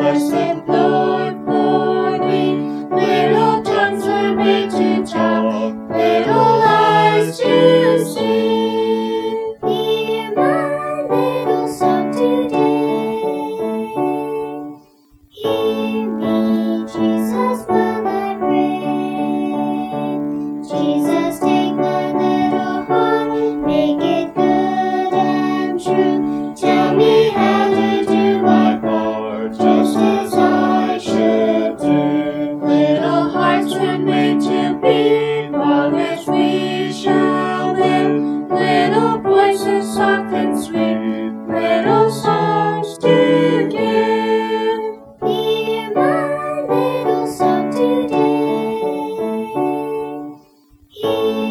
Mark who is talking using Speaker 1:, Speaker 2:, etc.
Speaker 1: blessed Lord for me. Little tongues were made to talk, little eyes to see. Hear my little song today. Hear me, Jesus, while I pray. Jesus, take my little heart, make it good and true. Tell me how to do my part, just as I should do. Little hearts were made to beat, on which we shall live. Little voices soft and sweet, little songs to give. Hear my little song today. Hear